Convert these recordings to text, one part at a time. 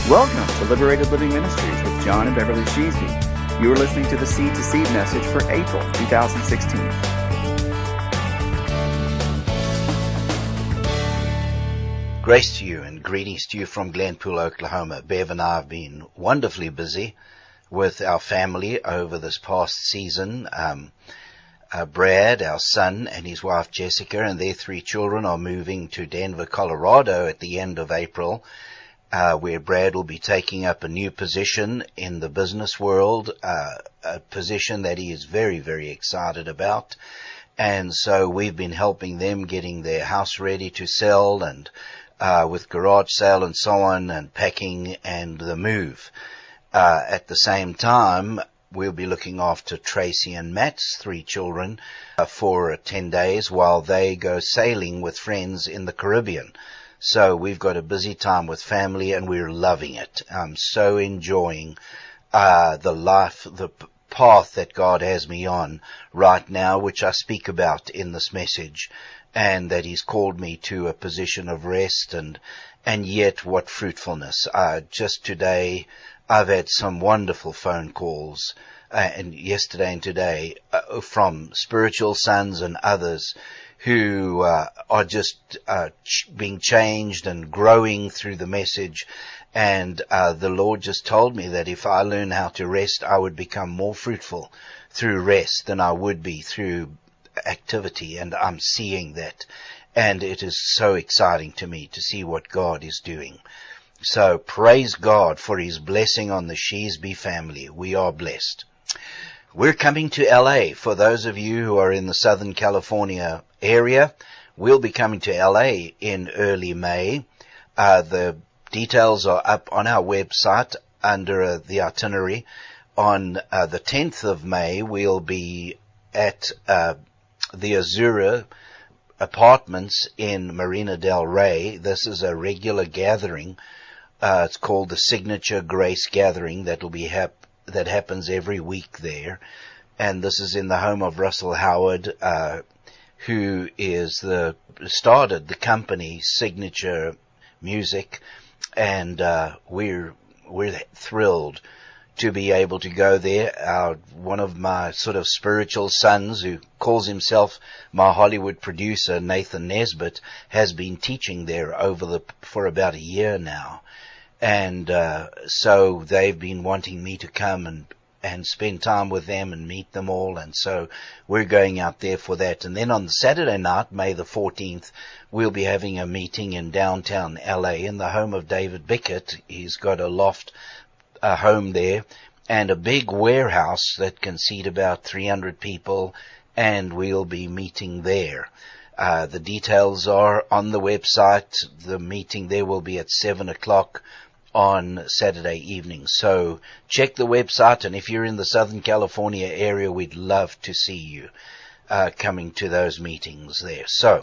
Welcome to Liberated Living Ministries with John and Beverly Sheasby. You are listening to the Seed to Seed message for April 2016. Grace to you and greetings to you from Glenpool, Oklahoma. Bev and I have been wonderfully busy with our family over this past season. Brad, our son, and his wife Jessica and their 3 children are moving to Denver, Colorado at the end of April, where Brad will be taking up a new position in the business world, a position that he is very, very excited about. And so we've been helping them getting their house ready to sell and with garage sale and so on, and packing and the move. At the same time, we'll be looking after Tracy and Matt's 3 children for 10 days while they go sailing with friends in the Caribbean. So we've got a busy time with family and we're loving it. I'm so enjoying the path that God has me on right now, which I speak about in this message, and that He's called me to a position of rest and yet what fruitfulness. Just today, I've had some wonderful phone calls, and yesterday and today, from spiritual sons and others who are just being changed and growing through the message. And the Lord just told me that if I learn how to rest, I would become more fruitful through rest than I would be through activity. And I'm seeing that. And it is so exciting to me to see what God is doing. So praise God for His blessing on the Sheasby family. We are blessed. We're coming to LA. For those of you who are in the Southern California area, we'll be coming to LA in early May. The details are up on our website under the itinerary. On the 10th of May, we'll be at the Azura Apartments in Marina del Rey. This is a regular gathering. It's called the Signature Grace Gathering. That happens every week there. And this is in the home of Russell Howard, who started the company Signature Music. And we're thrilled to be able to go there. One of my sort of spiritual sons, who calls himself my Hollywood producer, Nathan Nesbitt, has been teaching there for about a year now. And so they've been wanting me to come and spend time with them and meet them all. And so we're going out there for that. And then on the Saturday night, May the 14th, we'll be having a meeting in downtown LA in the home of David Bickett. He's got a loft home there and a big warehouse that can seat about 300 people. And we'll be meeting there. The details are on the website. The meeting there will be at 7 o'clock on Saturday evening. So check the website, and if you're in the Southern California area, we'd love to see you coming to those meetings there. So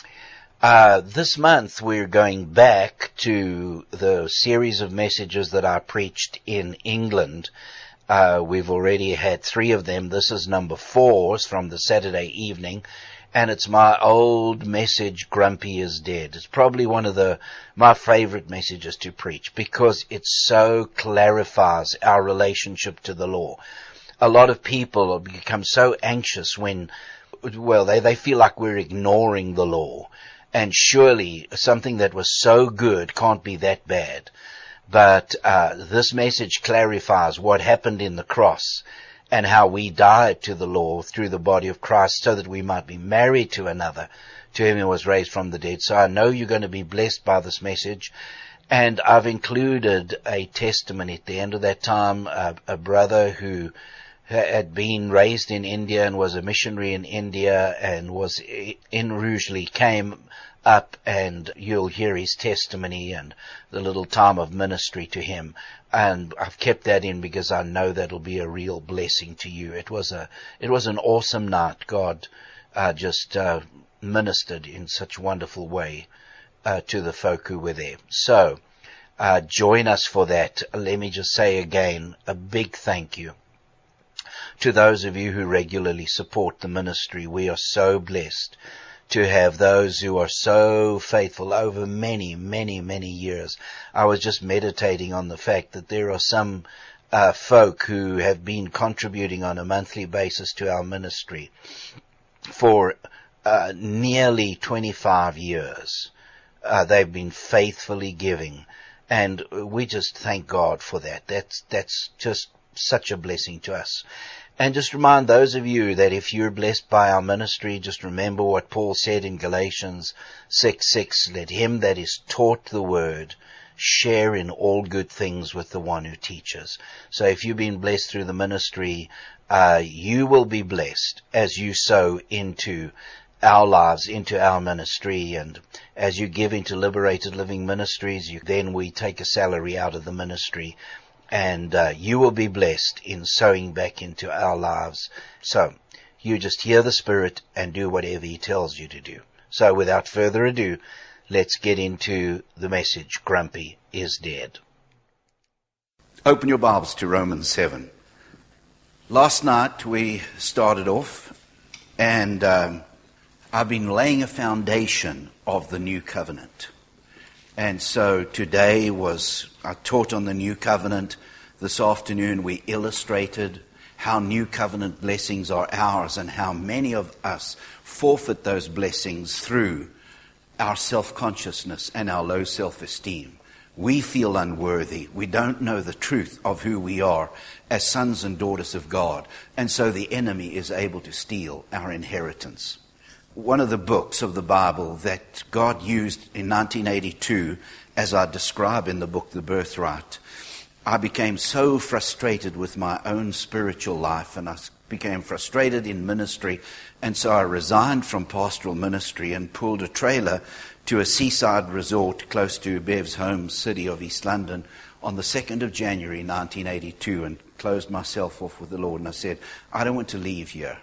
this month we're going back to the series of messages that I preached in England. We've already had 3 of them. This is number 4 from the Saturday evening. And it's my old message, Grumpy is Dead. It's probably one of my favorite messages to preach because it so clarifies our relationship to the law. A lot of people become so anxious when, they feel like we're ignoring the law. And surely something that was so good can't be that bad. But this message clarifies what happened in the cross and how we died to the law through the body of Christ so that we might be married to another, to Him who was raised from the dead. So I know you're going to be blessed by this message. And I've included a testimony at the end of that time, a brother who had been raised in India and was a missionary in India and was in Rugeley, came up, and you'll hear his testimony and the little time of ministry to him. And I've kept that in because I know that'll be a real blessing to you. It was an awesome night. God just ministered in such a wonderful way to the folk who were there. So join us for that. Let me just say again, a big thank you to those of you who regularly support the ministry. We are so blessed to have those who are so faithful over many, many, many years. I was just meditating on the fact that there are some folk who have been contributing on a monthly basis to our ministry for nearly 25 years. They've been faithfully giving, and we just thank God for that. That's just such a blessing to us. And just remind those of you that if you're blessed by our ministry, just remember what Paul said in Galatians 6:6, let him that is taught the word share in all good things with the one who teaches. So if you've been blessed through the ministry, you will be blessed as you sow into our lives, into our ministry. And as you give into Liberated Living Ministries, then we take a salary out of the ministry. And you will be blessed in sowing back into our lives. So you just hear the Spirit and do whatever He tells you to do. So without further ado, let's get into the message, Grumpy is Dead. Open your Bibles to Romans 7. Last night we started off, and I've been laying a foundation of the new covenant. And so today I taught on the new covenant. This afternoon we illustrated how new covenant blessings are ours and how many of us forfeit those blessings through our self-consciousness and our low self-esteem. We feel unworthy. We don't know the truth of who we are as sons and daughters of God. And so the enemy is able to steal our inheritance. One of the books of the Bible that God used in 1982, as I describe in the book, The Birthright, I became so frustrated with my own spiritual life, and I became frustrated in ministry, and so I resigned from pastoral ministry and pulled a trailer to a seaside resort close to Bev's home city of East London on the 2nd of January 1982 and closed myself off with the Lord. And I said, I don't want to leave here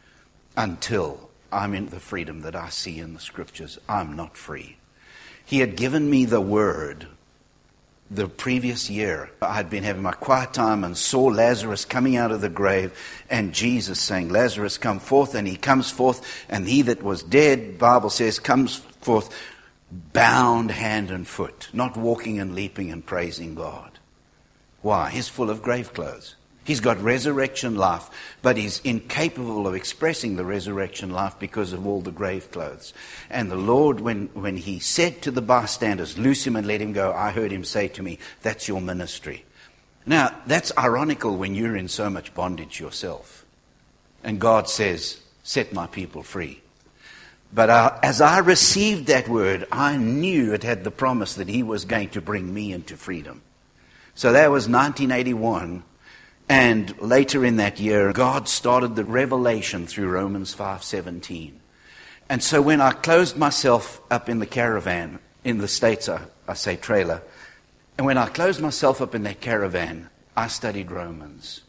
until I'm in the freedom that I see in the Scriptures. I'm not free. He had given me the word the previous year. I had been having my quiet time and saw Lazarus coming out of the grave, and Jesus saying, Lazarus, come forth. And he comes forth, and he that was dead, Bible says, comes forth bound hand and foot, not walking and leaping and praising God. Why? He's full of grave clothes. He's got resurrection life, but he's incapable of expressing the resurrection life because of all the grave clothes. And the Lord, when he said to the bystanders, loose him and let him go, I heard him say to me, that's your ministry. Now, that's ironical when you're in so much bondage yourself. And God says, set my people free. But as I received that word, I knew it had the promise that he was going to bring me into freedom. So that was 1981. And later in that year, God started the revelation through Romans 5:17. And so when I closed myself up in the caravan, in the States I say trailer, and when I closed myself up in that caravan, I studied Romans.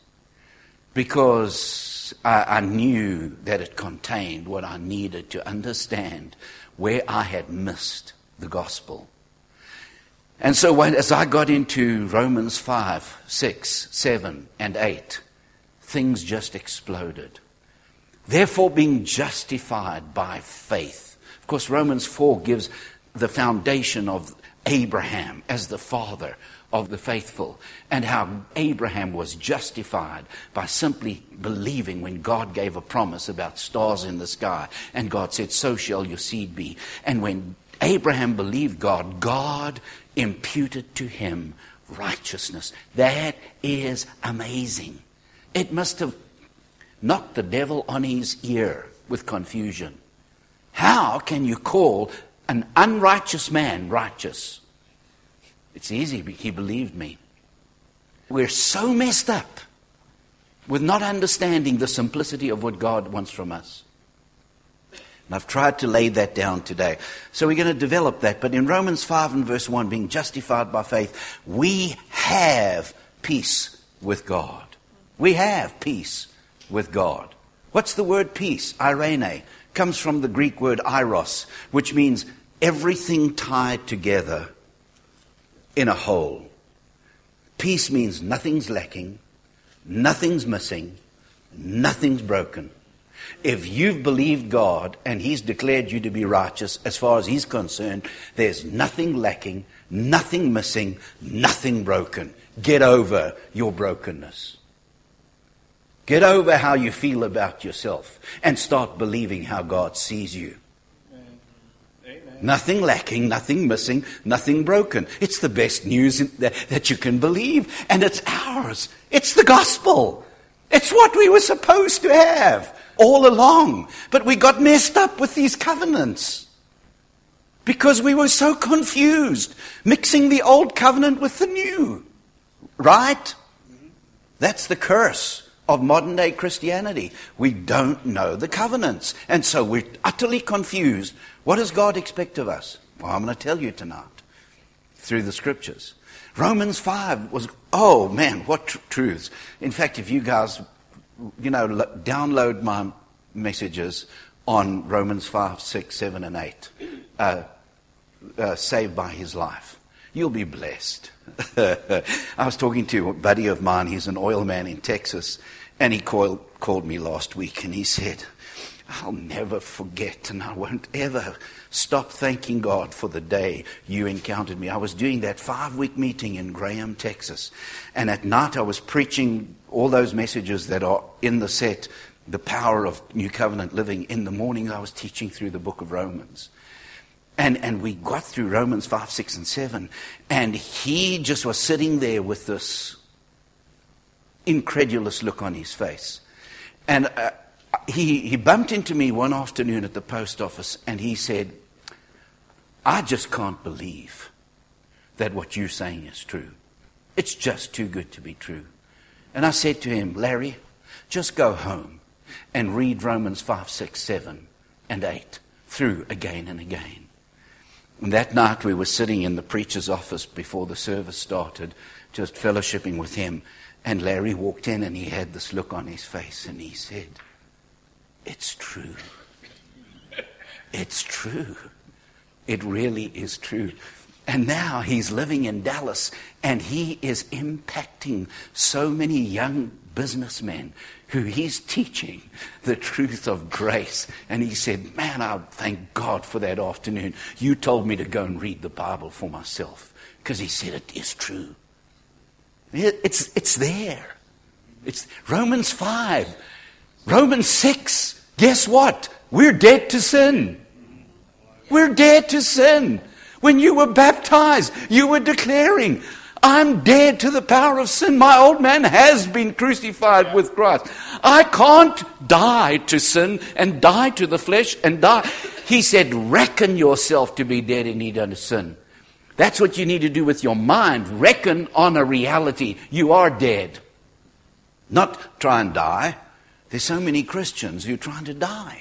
Because I knew that it contained what I needed to understand where I had missed the gospel. And so as I got into Romans 5, 6, 7, and 8, things just exploded. Therefore, being justified by faith. Of course, Romans 4 gives the foundation of Abraham as the father of the faithful, and how Abraham was justified by simply believing when God gave a promise about stars in the sky, and God said, so shall your seed be. And when Abraham believed God, God imputed to him righteousness. That is amazing. It must have knocked the devil on his ear with confusion. How can you call an unrighteous man righteous? It's easy, he believed me. We're so messed up with not understanding the simplicity of what God wants from us. And I've tried to lay that down today. So we're going to develop that. But in Romans 5 and verse 1, being justified by faith, we have peace with God. We have peace with God. What's the word peace? Irene. Comes from the Greek word eros, which means everything tied together in a whole. Peace means nothing's lacking, nothing's missing, nothing's broken. If you've believed God and He's declared you to be righteous, as far as He's concerned, there's nothing lacking, nothing missing, nothing broken. Get over your brokenness. Get over how you feel about yourself and start believing how God sees you. Amen. Nothing lacking, nothing missing, nothing broken. It's the best news that you can believe, and it's ours. It's the gospel. It's what we were supposed to have all along. But we got messed up with these covenants because we were so confused, mixing the old covenant with the new. Right? That's the curse of modern day Christianity. We don't know the covenants. And so we're utterly confused. What does God expect of us? Well, I'm going to tell you tonight through the scriptures. Romans 5 was, oh man, what truths. In fact, if you guys, download my messages on Romans 5, 6, 7, and 8, saved by His life, you'll be blessed. I was talking to a buddy of mine, he's an oil man in Texas, and he called me last week and he said, I'll never forget and I won't ever stop thanking God for the day you encountered me. I was doing that 5-week meeting in Graham, Texas, and at night I was preaching all those messages that are in the set, the power of New Covenant living. In the morning I was teaching through the book of Romans. And we got through Romans 5, 6, and 7. And he just was sitting there with this incredulous look on his face. And he bumped into me one afternoon at the post office and he said, I just can't believe that what you're saying is true. It's just too good to be true. And I said to him, Larry, just go home and read Romans 5, 6, 7, and 8 through again and again. And that night we were sitting in the preacher's office before the service started, just fellowshipping with him. And Larry walked in and he had this look on his face and he said, it's true. It's true. It really is true. And now he's living in Dallas and he is impacting so many young businessmen who he's teaching the truth of grace. And he said, man, I thank God for that afternoon. You told me to go and read the Bible for myself. Because he said it is true. It's there. It's Romans 5. Romans 6. Guess what? We're dead to sin. We're dead to sin. When you were baptized, you were declaring, I'm dead to the power of sin. My old man has been crucified with Christ. I can't die to sin and die to the flesh and die. He said, reckon yourself to be dead indeed unto sin. That's what you need to do with your mind. Reckon on a reality. You are dead. Not try and die. There's so many Christians who are trying to die.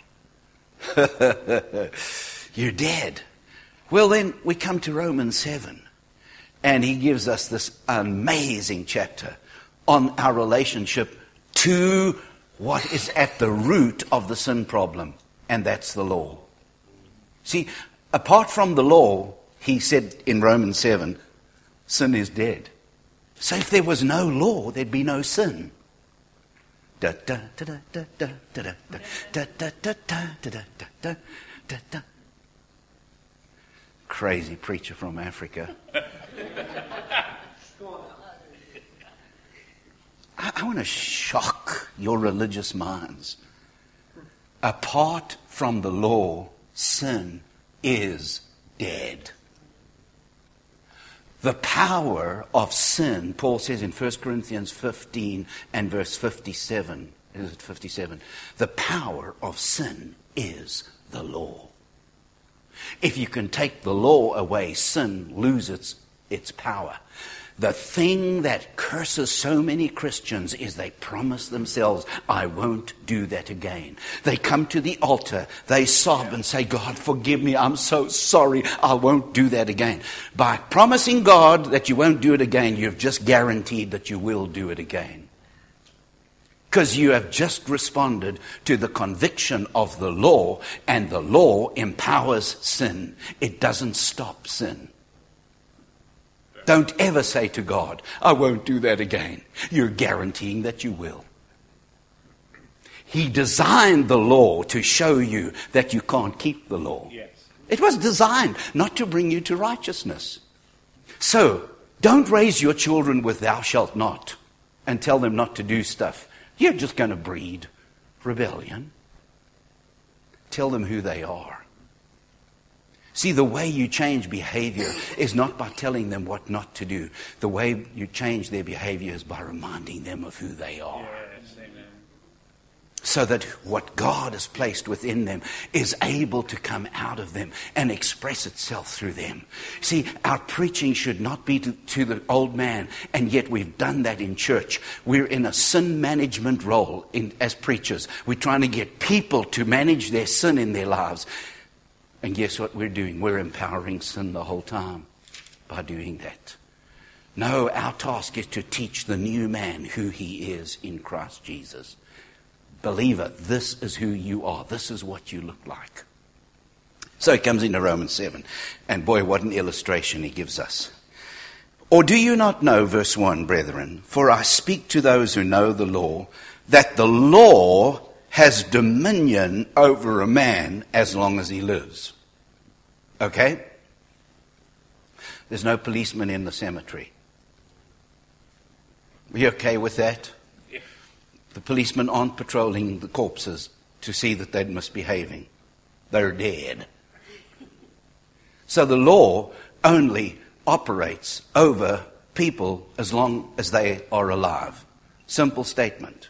You're dead. Well, then we come to Romans 7. And he gives us this amazing chapter on our relationship to what is at the root of the sin problem. And that's the law. See, apart from the law, he said in Romans 7, sin is dead. So if there was no law, there'd be no sin. Da da da da da da da da da da da da da. Crazy preacher from Africa. I want to shock your religious minds. Apart from the law, sin is dead. The power of sin, Paul says in 1 Corinthians 15 and verse 57, is it 57? The power of sin is the law. If you can take the law away, sin loses its power. The thing that curses so many Christians is they promise themselves, I won't do that again. They come to the altar, they sob and say, God, forgive me, I'm so sorry, I won't do that again. By promising God that you won't do it again, you've just guaranteed that you will do it again. Because you have just responded to the conviction of the law, and the law empowers sin. It doesn't stop sin. Don't ever say to God, I won't do that again. You're guaranteeing that you will. He designed the law to show you that you can't keep the law. Yes. It was designed not to bring you to righteousness. So, don't raise your children with thou shalt not and tell them not to do stuff. You're just going to breed rebellion. Tell them who they are. See, the way you change behavior is not by telling them what not to do. The way you change their behavior is by reminding them of who they are. Yes, amen. So that what God has placed within them is able to come out of them and express itself through them. See, our preaching should not be to the old man, and yet we've done that in church. We're in a sin management role as preachers. We're trying to get people to manage their sin in their lives. And guess what we're doing? We're empowering sin the whole time by doing that. No, our task is to teach the new man who he is in Christ Jesus. Believer, this is who you are. This is what you look like. So he comes into Romans 7. And boy, what an illustration he gives us. Or do you not know, verse 1, brethren, for I speak to those who know the law, that the law has dominion over a man as long as he lives. Okay? There's no policeman in the cemetery. Are you okay with that? The policemen aren't patrolling the corpses to see that they're misbehaving. They're dead. So the law only operates over people as long as they are alive. Simple statement.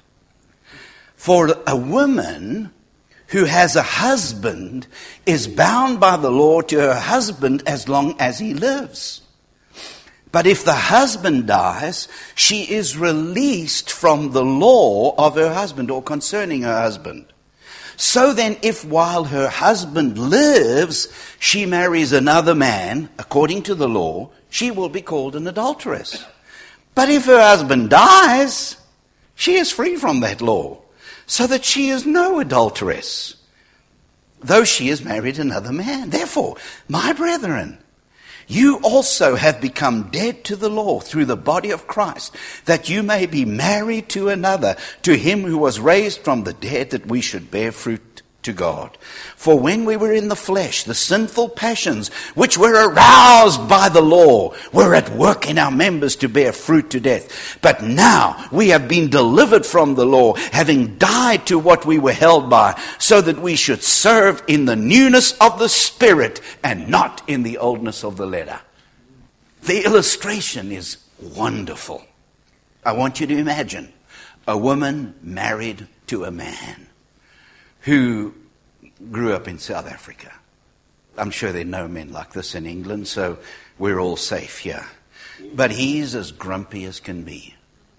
For a woman who has a husband is bound by the law to her husband as long as he lives. But if the husband dies, she is released from the law of her husband or concerning her husband. So then, if while her husband lives, she marries another man, according to the law, she will be called an adulteress. But if her husband dies, she is free from that law, so that she is no adulteress, though she has married another man. Therefore, my brethren, you also have become dead to the law through the body of Christ, that you may be married to another, to him who was raised from the dead, that we should bear fruit to God. For when we were in the flesh, the sinful passions which were aroused by the law were at work in our members to bear fruit to death. But now we have been delivered from the law, having died to what we were held by, so that we should serve in the newness of the Spirit and not in the oldness of the letter. The illustration is wonderful. I want you to imagine a woman married to a man who grew up in South Africa. I'm sure there are no men like this in England, so we're all safe here. But he's as grumpy as can be.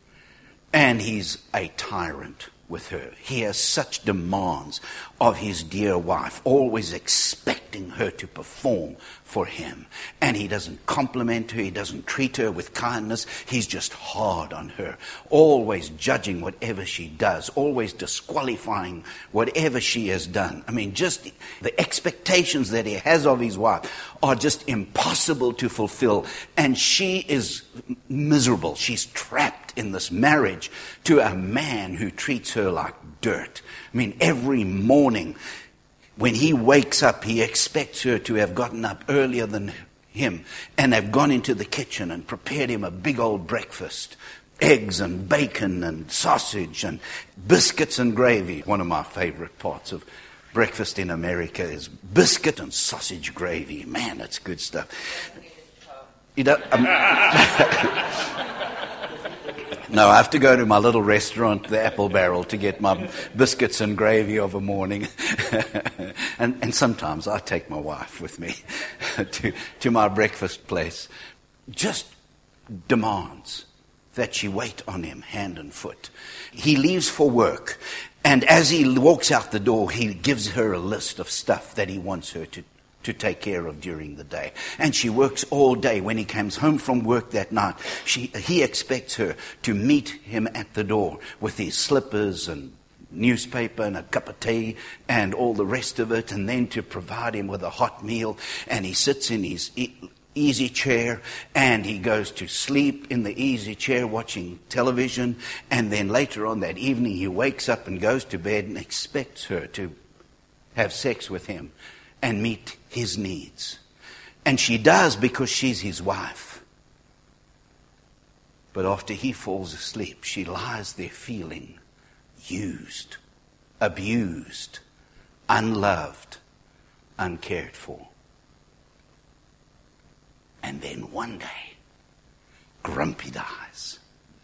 And he's a tyrant with her. He has such demands of his dear wife, always expecting her to perform for him. And he doesn't compliment her, he doesn't treat her with kindness, he's just hard on her, always judging whatever she does, always disqualifying whatever she has done. I mean, just the expectations that he has of his wife are just impossible to fulfill. And she is miserable. She's trapped in this marriage to a man who treats her like dirt. I mean, every morning when he wakes up, he expects her to have gotten up earlier than him and have gone into the kitchen and prepared him a big old breakfast. Eggs and bacon and sausage and biscuits and gravy. One of my favorite parts of breakfast in America is biscuit and sausage gravy. Man, that's good stuff. You don't... No, I have to go to my little restaurant, the Apple Barrel, to get my biscuits and gravy of a morning. and sometimes I take my wife with me to my breakfast place. Just demands that she wait on him hand and foot. He leaves for work, and as he walks out the door, he gives her a list of stuff that he wants her to take care of during the day. And she works all day. When he comes home from work that night, he expects her to meet him at the door with his slippers and newspaper and a cup of tea and all the rest of it, and then to provide him with a hot meal. And he sits in his easy chair, and he goes to sleep in the easy chair watching television, and then later on that evening he wakes up and goes to bed and expects her to have sex with him and meet his needs. And she does because she's his wife. But after he falls asleep, she lies there feeling used, abused, unloved, uncared for. And then one day, Grumpy dies.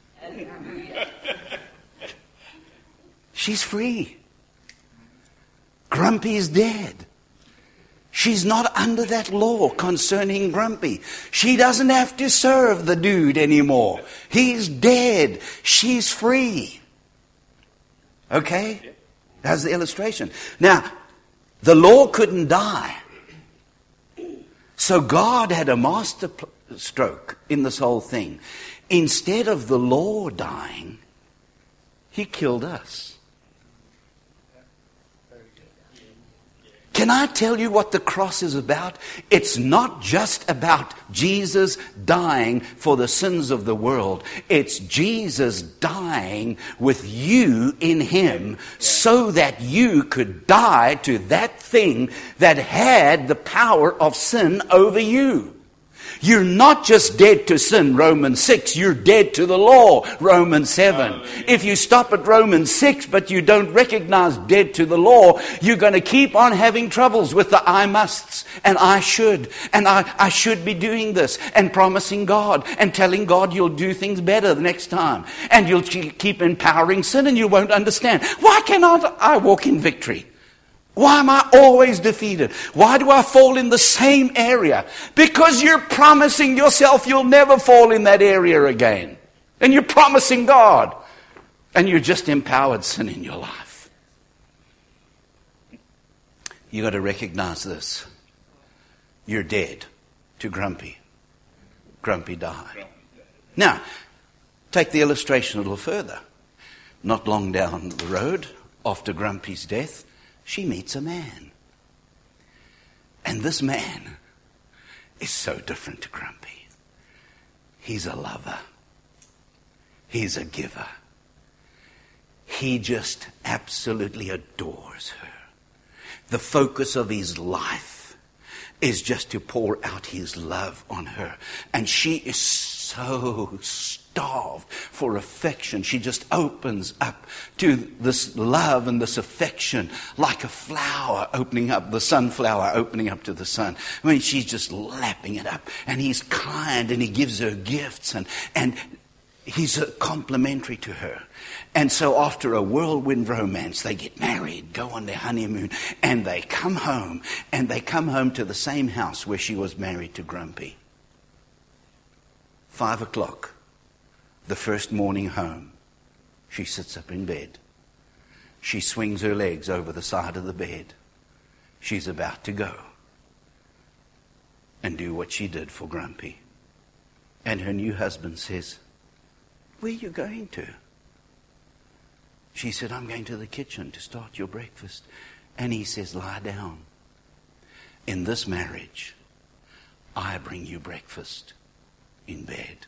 She's free. Grumpy is dead. She's not under that law concerning Grumpy. She doesn't have to serve the dude anymore. He's dead. She's free. Okay? That's the illustration. Now, the law couldn't die. So God had a master stroke in this whole thing. Instead of the law dying, he killed us. Can I tell you what the cross is about? It's not just about Jesus dying for the sins of the world. It's Jesus dying with you in him so that you could die to that thing that had the power of sin over you. You're not just dead to sin, Romans 6. You're dead to the law, Romans 7. If you stop at Romans 6, but you don't recognize dead to the law, you're going to keep on having troubles with the I musts and I should. And I should be doing this and promising God and telling God you'll do things better the next time. And you'll keep empowering sin and you won't understand. Why cannot I walk in victory? Why am I always defeated? Why do I fall in the same area? Because you're promising yourself you'll never fall in that area again. And you're promising God. And you're just empowered sin in your life. You got to recognize this. You're dead to Grumpy. Grumpy died. Now, take the illustration a little further. Not long down the road, after Grumpy's death, she meets a man. And this man is so different to Grumpy. He's a lover. He's a giver. He just absolutely adores her. The focus of his life is just to pour out his love on her. And she is so starved for affection. She just opens up to this love and this affection like a flower opening up, the sunflower opening up to the sun. I mean, she's just lapping it up. And he's kind and he gives her gifts and he's complimentary to her. And so after a whirlwind romance, they get married, go on their honeymoon, and they come home. And they come home to the same house where she was married to Grumpy. 5 o'clock. The first morning home, she sits up in bed. She swings her legs over the side of the bed. She's about to go and do what she did for Grumpy. And her new husband says, "Where are you going to?" She said, "I'm going to the kitchen to start your breakfast." And he says, "Lie down. In this marriage, I bring you breakfast in bed."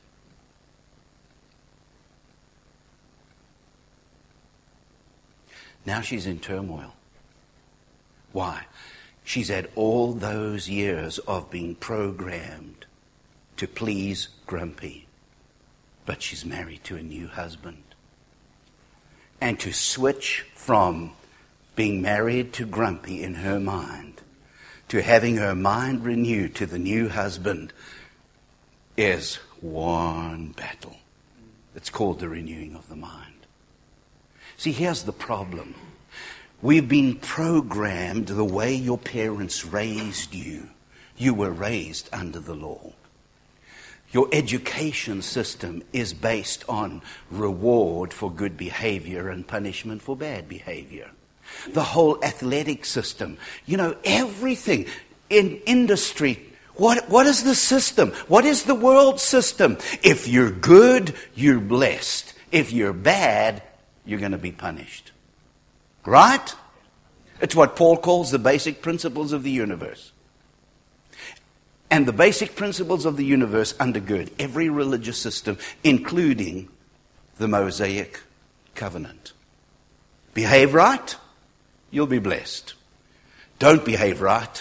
Now she's in turmoil. Why? She's had all those years of being programmed to please Grumpy. But she's married to a new husband. And to switch from being married to Grumpy in her mind to having her mind renewed to the new husband is one battle. It's called the renewing of the mind. See, here's the problem. We've been programmed the way your parents raised you. You were raised under the law. Your education system is based on reward for good behavior and punishment for bad behavior. The whole athletic system, everything in industry. What is the system? What is the world system? If you're good, you're blessed. If you're bad, you're going to be punished. Right? It's what Paul calls the basic principles of the universe. And the basic principles of the universe undergird every religious system, including the Mosaic covenant. Behave right, you'll be blessed. Don't behave right,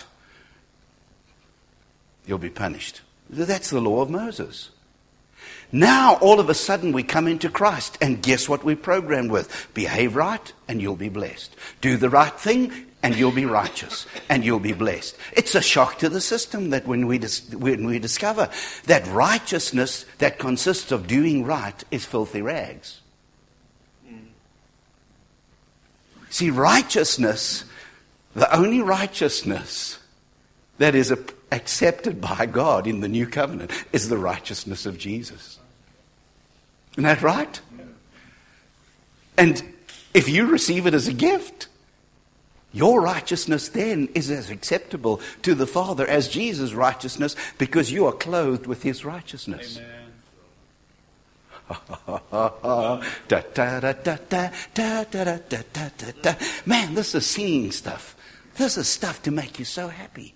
you'll be punished. That's the law of Moses. Now, all of a sudden, we come into Christ, and guess what we're programmed with? Behave right, and you'll be blessed. Do the right thing, and you'll be righteous, and you'll be blessed. It's a shock to the system that when we discover that righteousness that consists of doing right is filthy rags. See, righteousness, the only righteousness that is accepted by God in the new covenant is the righteousness of Jesus. Isn't that right? And if you receive it as a gift, your righteousness then is as acceptable to the Father as Jesus' righteousness, because you are clothed with His righteousness. Man, this is singing stuff. This is stuff to make you so happy.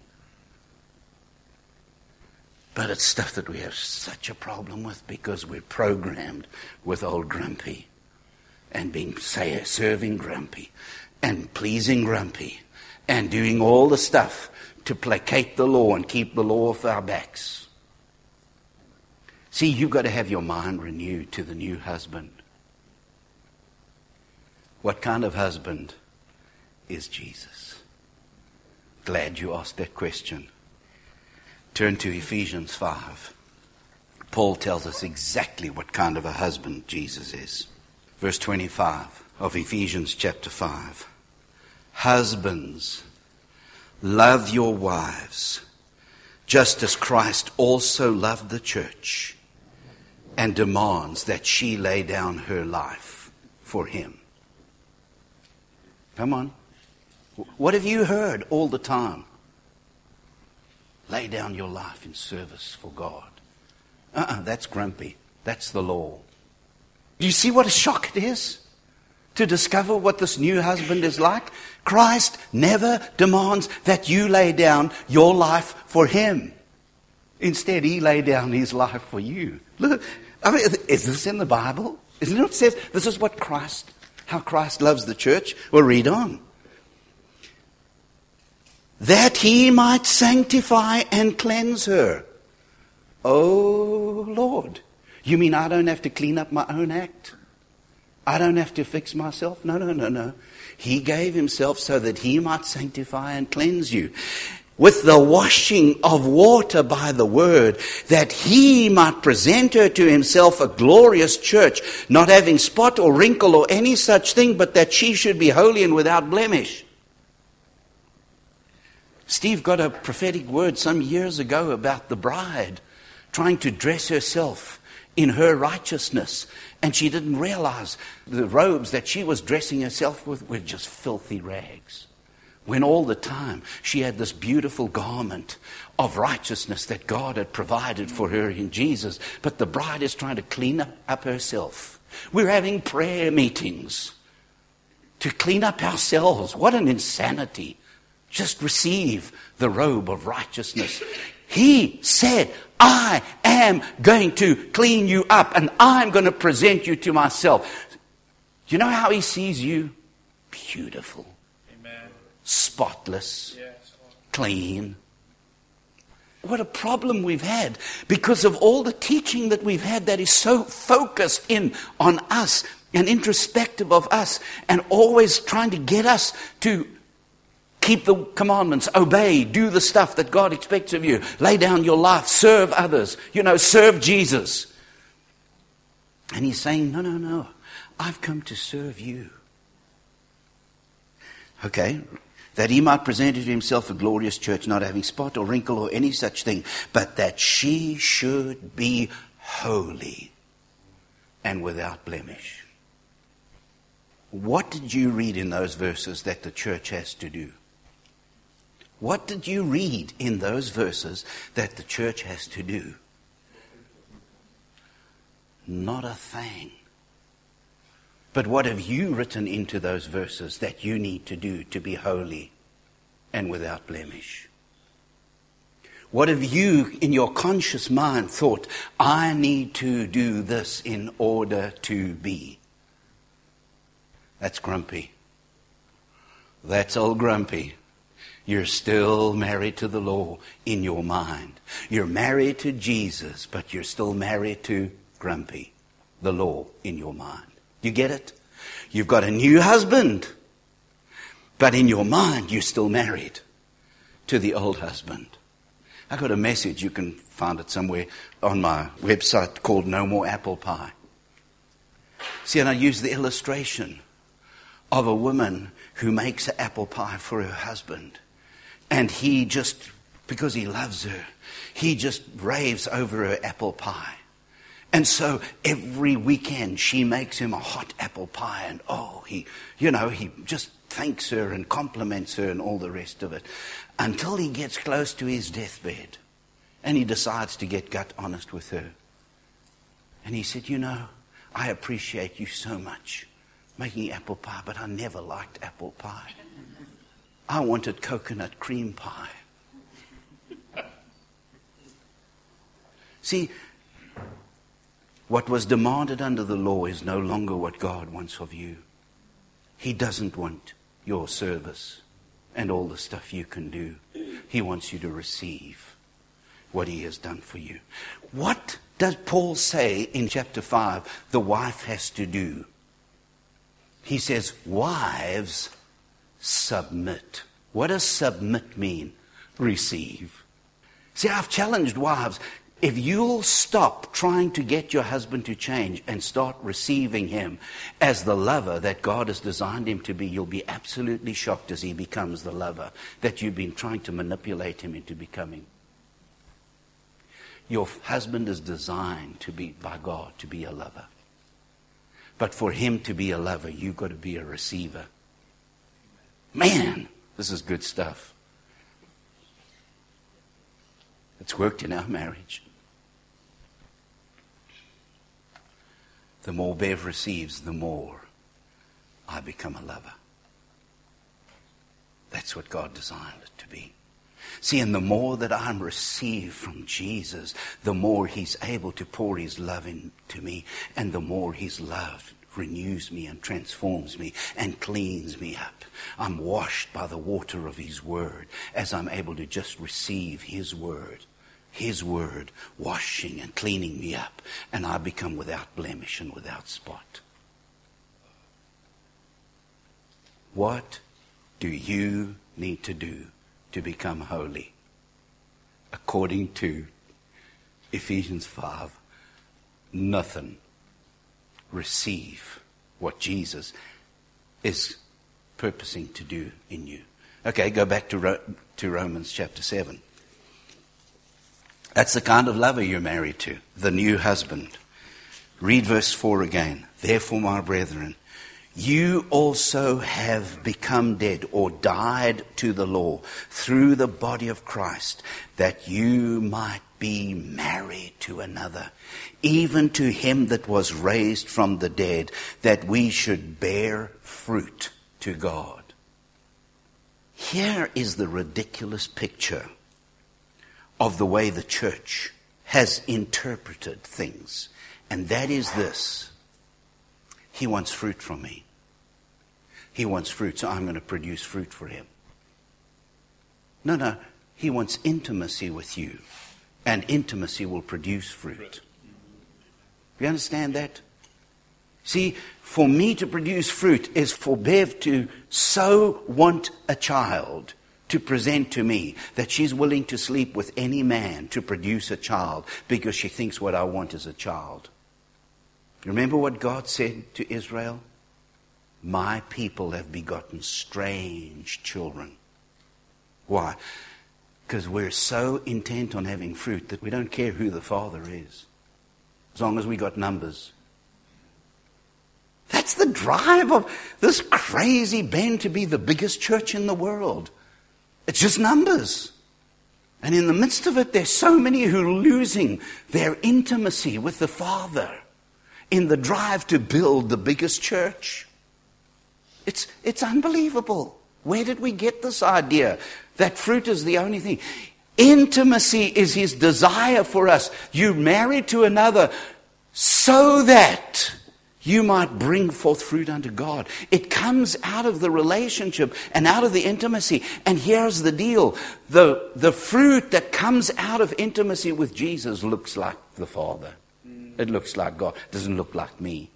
But it's stuff that we have such a problem with because we're programmed with old Grumpy and serving Grumpy and pleasing Grumpy and doing all the stuff to placate the law and keep the law off our backs. See, you've got to have your mind renewed to the new husband. What kind of husband is Jesus? Glad you asked that question. Turn to Ephesians 5. Paul tells us exactly what kind of a husband Jesus is. Verse 25 of Ephesians chapter 5. Husbands, love your wives, just as Christ also loved the church and demands that she lay down her life for Him. Come on. What have you heard all the time? Lay down your life in service for God. That's Grumpy. That's the law. Do you see what a shock it is to discover what this new husband is like? Christ never demands that you lay down your life for Him. Instead, He laid down His life for you. Look, is this in the Bible? Isn't it what it says? This is how Christ loves the church. Well, read on. That He might sanctify and cleanse her. Oh, Lord. You mean I don't have to clean up my own act? I don't have to fix myself? No. He gave Himself so that He might sanctify and cleanse you with the washing of water by the word, that He might present her to Himself a glorious church, not having spot or wrinkle or any such thing, but that she should be holy and without blemish. Steve got a prophetic word some years ago about the bride trying to dress herself in her righteousness. And she didn't realize the robes that she was dressing herself with were just filthy rags. When all the time she had this beautiful garment of righteousness that God had provided for her in Jesus. But the bride is trying to clean up herself. We're having prayer meetings to clean up ourselves. What an insanity. Just receive the robe of righteousness. He said, I am going to clean you up and I'm going to present you to myself. Do you know how He sees you? Beautiful. Amen. Spotless. Yes. Clean. What a problem we've had because of all the teaching that we've had that is so focused in on us and introspective of us and always trying to get us to keep the commandments, obey, do the stuff that God expects of you. Lay down your life, serve others, serve Jesus. And He's saying, no, I've come to serve you. Okay, that He might present to Himself a glorious church, not having spot or wrinkle or any such thing, but that she should be holy and without blemish. What did you read in those verses that the church has to do? What did you read in those verses that the church has to do? Not a thing. But what have you written into those verses that you need to do to be holy and without blemish? What have you, in your conscious mind, thought, I need to do this in order to be? That's grumpy. That's old grumpy. You're still married to the law in your mind. You're married to Jesus, but you're still married to grumpy, the law in your mind. You get it? You've got a new husband, but in your mind you're still married to the old husband. I got a message, you can find it somewhere on my website, called No More Apple Pie. See, and I use the illustration of a woman who makes an apple pie for her husband. And he just, because he loves her, he just raves over her apple pie. And so every weekend she makes him a hot apple pie, and he just thanks her and compliments her and all the rest of it, until he gets close to his deathbed and he decides to get gut honest with her. And he said, I appreciate you so much making apple pie, but I never liked apple pie. I wanted coconut cream pie. See, what was demanded under the law is no longer what God wants of you. He doesn't want your service and all the stuff you can do. He wants you to receive what he has done for you. What does Paul say in chapter 5 the wife has to do? He says, wives, submit. What does submit mean? Receive. See, I've challenged wives. If you'll stop trying to get your husband to change and start receiving him as the lover that God has designed him to be, you'll be absolutely shocked as he becomes the lover that you've been trying to manipulate him into becoming. Your husband is designed to be, by God, to be a lover. But for him to be a lover, you've got to be a receiver. Man, this is good stuff. It's worked in our marriage. The more Bev receives, the more I become a lover. That's what God designed it to be. See, and the more that I'm received from Jesus, the more he's able to pour his love into me, and the more his love renews me and transforms me and cleans me up. I'm washed by the water of his word as I'm able to just receive his word washing and cleaning me up, and I become without blemish and without spot. What do you need to do to become holy? According to Ephesians 5, nothing. Receive what Jesus is purposing to do in you. Okay, go back to Romans chapter 7. That's the kind of lover you're married to, the new husband. Read verse 4 again. Therefore, my brethren, you also have become dead or died to the law through the body of Christ, that you might be married to another, even to him that was raised from the dead, that we should bear fruit to God. Here is the ridiculous picture of the way the church has interpreted things. And that is this. He wants fruit from me. He wants fruit, so I'm going to produce fruit for him. No. He wants intimacy with you. And intimacy will produce fruit. You understand that? See, for me to produce fruit is for Bev to so want a child to present to me that she's willing to sleep with any man to produce a child because she thinks what I want is a child. Remember what God said to Israel? My people have begotten strange children. Why? Because we're so intent on having fruit that we don't care who the father is, as long as we got numbers. That's the drive of this crazy band to be the biggest church in the world. It's just numbers. And in the midst of it, there's so many who are losing their intimacy with the Father in the drive to build the biggest church. It's unbelievable. Where did we get this idea that fruit is the only thing? Intimacy is his desire for us. You're married to another so that you might bring forth fruit unto God. It comes out of the relationship and out of the intimacy. And here's the deal. The fruit that comes out of intimacy with Jesus looks like the Father. It looks like God. It doesn't look like me.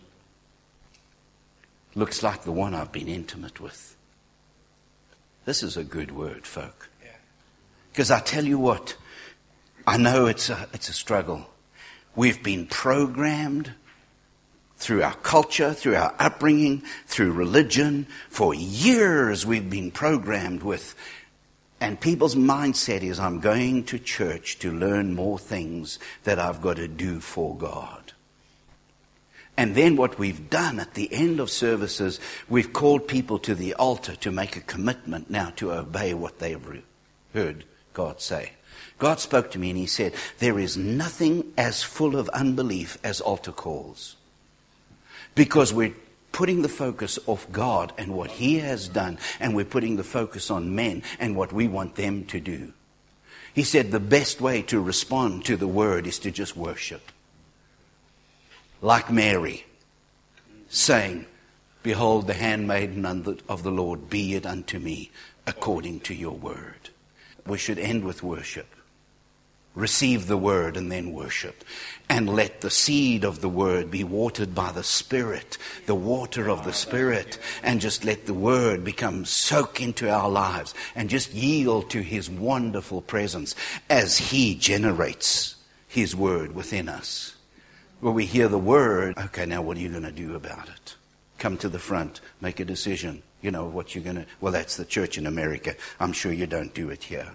It looks like the one I've been intimate with. This is a good word, folk. Because I tell you what, I know it's a struggle. We've been programmed through our culture, through our upbringing, through religion. For years we've been programmed with, and people's mindset is, I'm going to church to learn more things that I've got to do for God. And then what we've done at the end of services, we've called people to the altar to make a commitment now to obey what they've heard God say. God spoke to me and he said, there is nothing as full of unbelief as altar calls. Because we're putting the focus off God and what he has done, and we're putting the focus on men and what we want them to do. He said the best way to respond to the word is to just worship. Like Mary, saying, behold the handmaiden of the Lord, be it unto me according to your word. We should end with worship. Receive the word and then worship. And let the seed of the word be watered by the Spirit, the water of the Spirit. And just let the word soak into our lives and just yield to his wonderful presence as he generates his word within us. When we hear the word, okay, now what are you going to do about it? Come to the front, make a decision. You know what you're going to... Well, that's the church in America. I'm sure you don't do it here.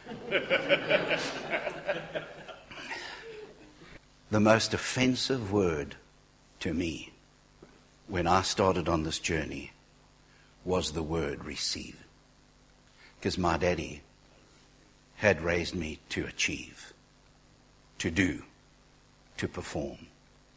The most offensive word to me when I started on this journey was the word receive. Because my daddy had raised me to achieve, to do, to perform.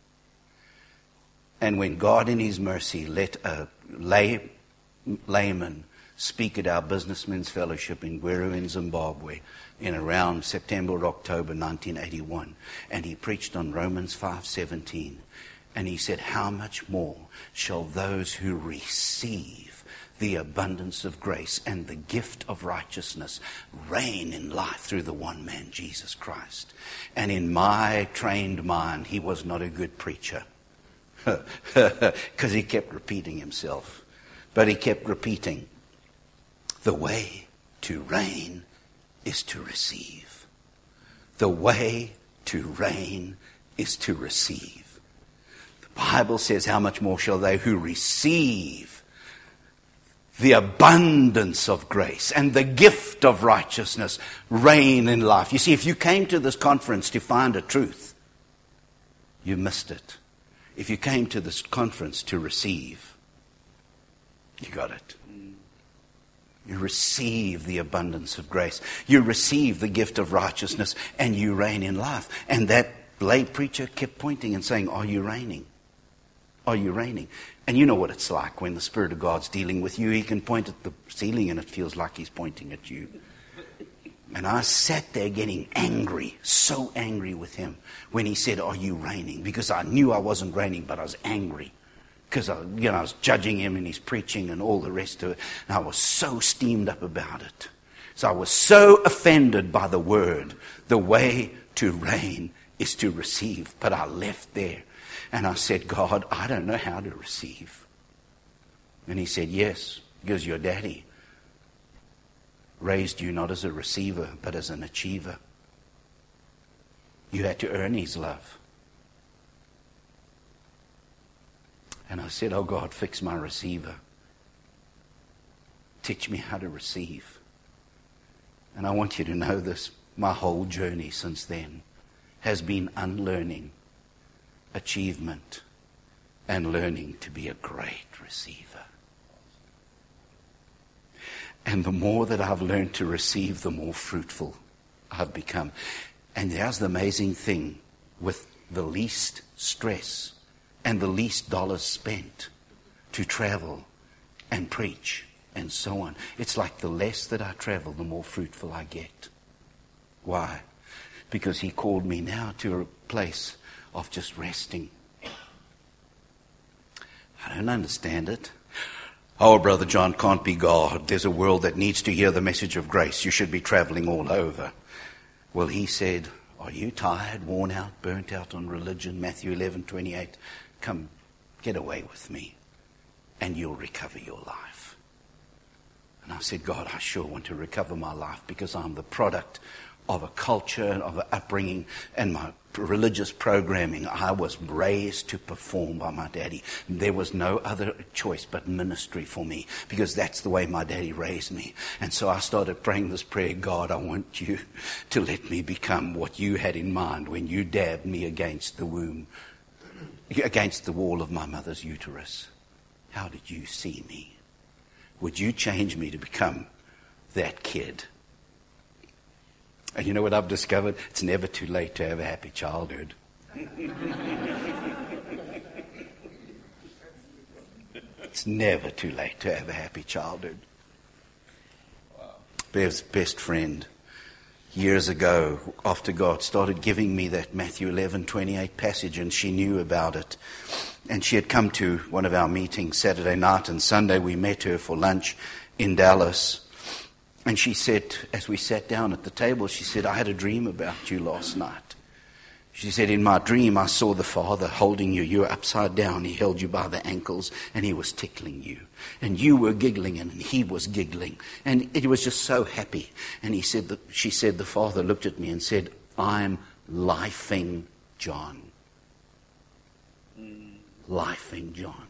And when God in his mercy let a layman speak at our businessmen's fellowship in Gweru in Zimbabwe in around September or October 1981. And he preached on Romans 5:17. And he said, how much more shall those who receive the abundance of grace and the gift of righteousness reign in life through the one man, Jesus Christ. And in my trained mind, he was not a good preacher. Because he kept repeating himself. But he kept repeating, the way to reign is to receive. The way to reign is to receive. The Bible says, how much more shall they who receive the abundance of grace and the gift of righteousness reign in life. You see, if you came to this conference to find a truth, you missed it. If you came to this conference to receive, you got it. You receive the abundance of grace. You receive the gift of righteousness, and you reign in life. And that lay preacher kept pointing and saying, are you reigning? Are you reigning? And you know what it's like when the Spirit of God's dealing with you. He can point at the ceiling and it feels like he's pointing at you. And I sat there getting angry, so angry with him when he said, are you reigning? Because I knew I wasn't reigning, but I was angry. Because I was judging him in his preaching and all the rest of it. And I was so steamed up about it. So I was so offended by the word. The way to reign is to receive. But I left there. And I said, God, I don't know how to receive. And he said, yes, because your daddy raised you not as a receiver, but as an achiever. You had to earn his love. And I said, oh God, fix my receiver. Teach me how to receive. And I want you to know this. My whole journey since then has been unlearning achievement and learning to be a great receiver. And the more that I've learned to receive, the more fruitful I've become. And there's the amazing thing with the least stress and the least dollars spent to travel and preach and so on. It's like the less that I travel, the more fruitful I get. Why? Because he called me now to a place of just resting. I don't understand it. Oh, Brother John can't be God. There's a world that needs to hear the message of grace. You should be traveling all over. Well, he said, are you tired, worn out, burnt out on religion? Matthew 11:28. Come, get away with me, and you'll recover your life. And I said, God, I sure want to recover my life, because I'm the product of a culture, of an upbringing, and my religious programming. I was raised to perform by my daddy. There was no other choice but ministry for me, because that's the way my daddy raised me. And so I started praying this prayer: God, I want you to let me become what you had in mind when you dabbed me against the womb, against the wall of my mother's uterus. How did you see me? Would you change me to become that kid? And you know what I've discovered? It's never too late to have a happy childhood. It's never too late to have a happy childhood. Bev's best friend, years ago, after God started giving me that Matthew 11:28 passage, and she knew about it. And she had come to one of our meetings Saturday night, and Sunday we met her for lunch in Dallas. And she said, as we sat down at the table, she said, I had a dream about you last night. She said, in my dream, I saw the Father holding you. You were upside down. He held you by the ankles, and he was tickling you. And you were giggling, and he was giggling. And it was just so happy. And she said, the Father looked at me and said, I'm lifing John. Lifing John.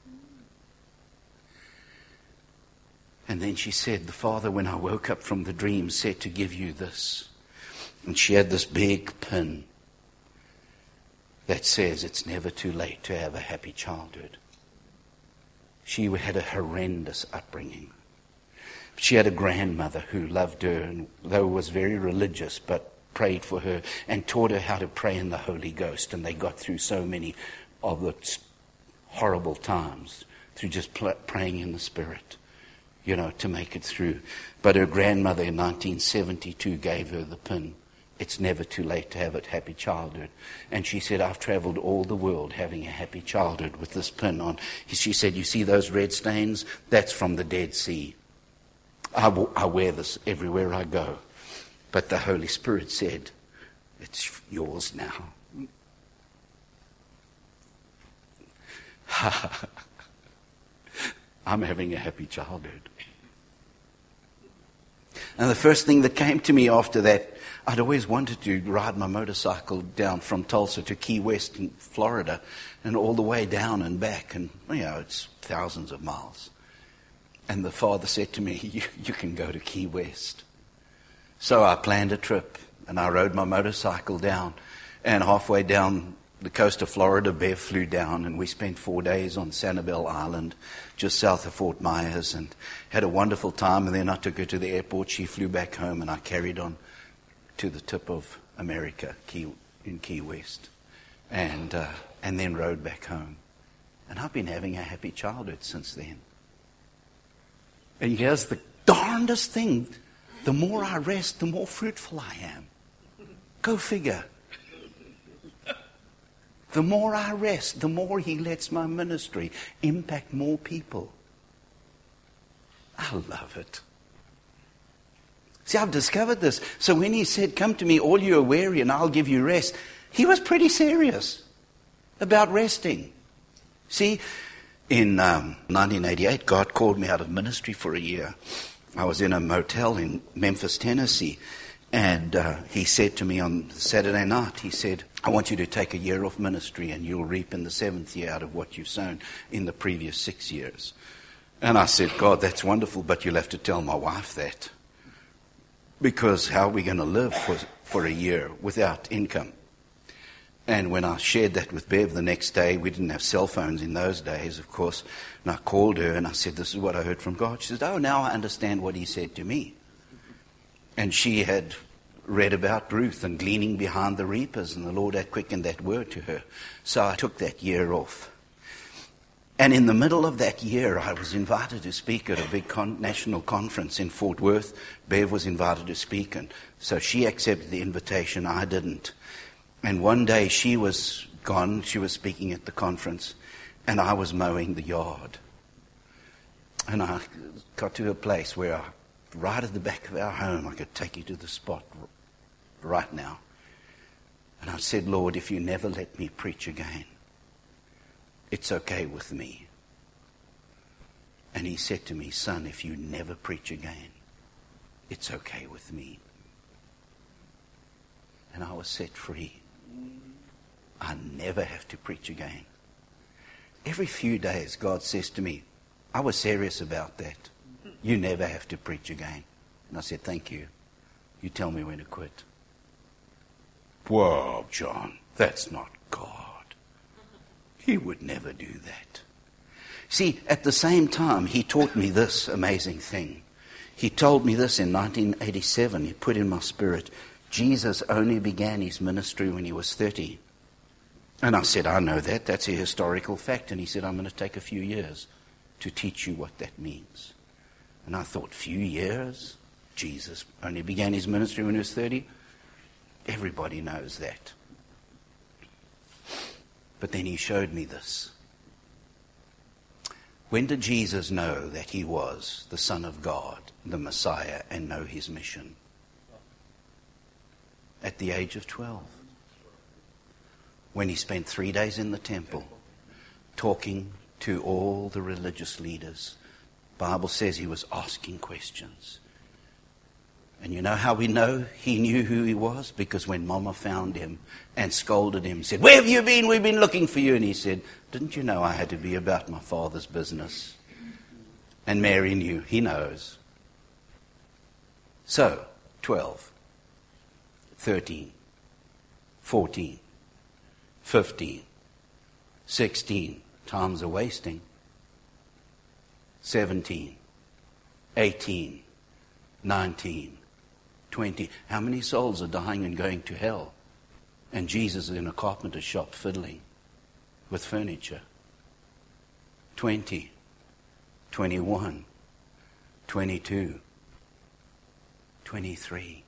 And then she said, the Father, when I woke up from the dream, said to give you this. And she had this big pin that says it's never too late to have a happy childhood. She had a horrendous upbringing. She had a grandmother who loved her, and though was very religious, but prayed for her and taught her how to pray in the Holy Ghost. And they got through so many of the horrible times through just praying in the Spirit, to make it through. But her grandmother in 1972 gave her the pin. It's never too late to have a happy childhood. And she said, I've traveled all the world having a happy childhood with this pin on. She said, you see those red stains? That's from the Dead Sea. I wear this everywhere I go. But the Holy Spirit said, it's yours now. I'm having a happy childhood. And the first thing that came to me after that, I'd always wanted to ride my motorcycle down from Tulsa to Key West in Florida, and all the way down and back, and it's thousands of miles. And the Father said to me, you can go to Key West. So I planned a trip, and I rode my motorcycle down, and halfway down the coast of Florida, Bev flew down, and we spent 4 days on Sanibel Island, just south of Fort Myers, and had a wonderful time. And then I took her to the airport. She flew back home, and I carried on to the tip of America, in Key West, and then rode back home. And I've been having a happy childhood since then. And here's the darndest thing: the more I rest, the more fruitful I am. Go figure. The more I rest, the more he lets my ministry impact more people. I love it. See, I've discovered this. So when he said, come to me, all you are weary, and I'll give you rest, he was pretty serious about resting. See, in 1988, God called me out of ministry for a year. I was in a motel in Memphis, Tennessee. And he said to me on Saturday night, he said, I want you to take a year off ministry, and you'll reap in the 7th year out of what you've sown in the previous 6 years. And I said, God, that's wonderful, but you'll have to tell my wife that. Because how are we going to live for a year without income? And when I shared that with Bev the next day, we didn't have cell phones in those days, of course. And I called her and I said, this is what I heard from God. She said, oh, now I understand what he said to me. And she had read about Ruth and gleaning behind the reapers, and the Lord had quickened that word to her. So I took that year off. And in the middle of that year, I was invited to speak at a big national conference in Fort Worth. Bev was invited to speak, and so she accepted the invitation. I didn't. And one day she was gone. She was speaking at the conference, and I was mowing the yard. And I got to a place where right at the back of our home, I could take you to the spot right now. And I said, Lord, if you never let me preach again, it's okay with me. And he said to me, son, if you never preach again, it's okay with me. And I was set free. I never have to preach again. Every few days, God says to me, I was serious about that. You never have to preach again. And I said, thank you. You tell me when to quit. Whoa, John, that's not God. He would never do that. See, at the same time, he taught me this amazing thing. He told me this in 1987. He put in my spirit, Jesus only began his ministry when he was 30. And I said, I know that. That's a historical fact. And he said, I'm going to take a few years to teach you what that means. And I thought, few years? Jesus only began his ministry when he was 30? Everybody knows that. But then he showed me this. When did Jesus know that he was the Son of God, the Messiah, and know his mission? At the age of 12. When he spent 3 days in the temple talking to all the religious leaders. The Bible says he was asking questions. And you know how we know he knew who he was? Because when Mama found him and scolded him, said, where have you been? We've been looking for you. And he said, didn't you know I had to be about my Father's business? And Mary knew. He knows. So, 12, 13, 14, 15, 16. Times are wasting. 17, 18, 19, 20. How many souls are dying and going to hell? And Jesus is in a carpenter's shop fiddling with furniture. 20, 21, 22, 23.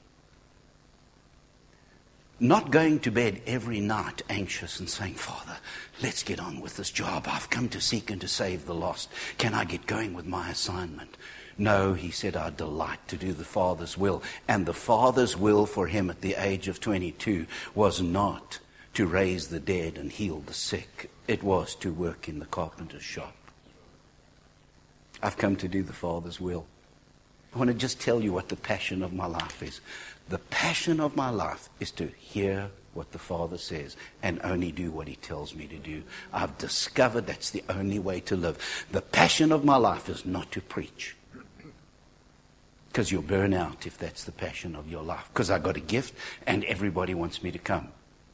Not going to bed every night anxious and saying, Father, let's get on with this job. I've come to seek and to save the lost. Can I get going with my assignment? No, he said, I delight to do the Father's will. And the Father's will for him at the age of 22 was not to raise the dead and heal the sick. It was to work in the carpenter's shop. I've come to do the Father's will. I want to just tell you what the passion of my life is. The passion of my life is to hear what the Father says and only do what he tells me to do. I've discovered that's the only way to live. The passion of my life is not to preach. Because you'll burn out if that's the passion of your life. Because I got a gift and everybody wants me to come.